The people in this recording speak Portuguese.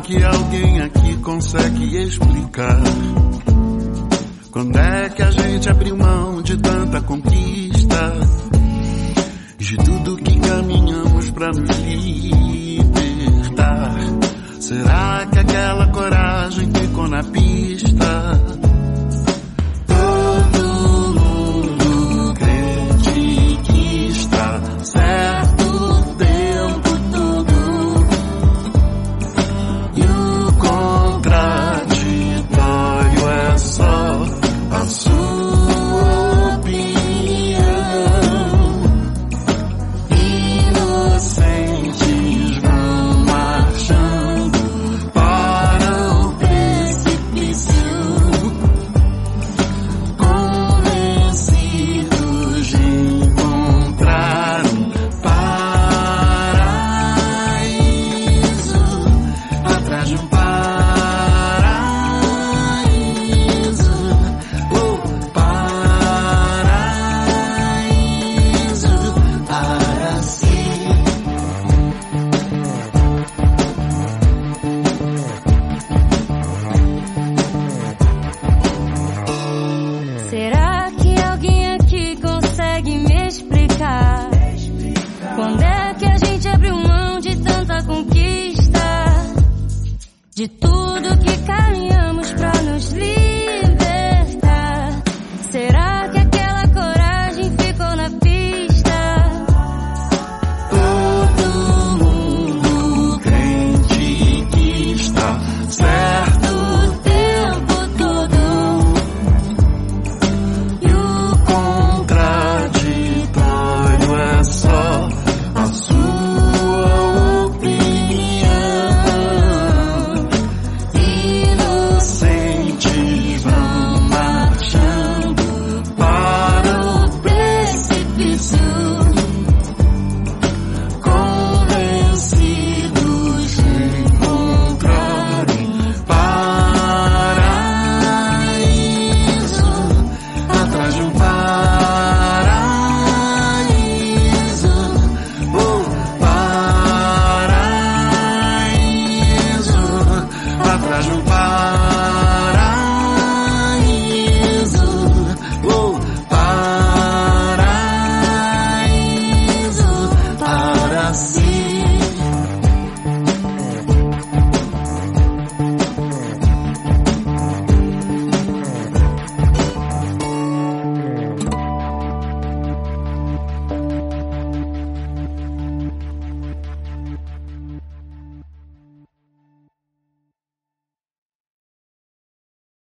que alguém aqui consegue explicar? Quando é que a gente abriu mão de tanta conquista? De tudo que caminhamos pra nos libertar? Será que aquela coragem ficou na pista? Todo mundo crente que está certo o tempo todo, e o contraditório é só a sua opinião. Inocentes vão marchando para o precipício, convencidos de encontrar um paraíso atrás de um paraíso. Oh, paraíso para si. Será que alguém aqui consegue me explicar? Quando é que a gente abriu mão de tanta conquista? De tudo que caiu?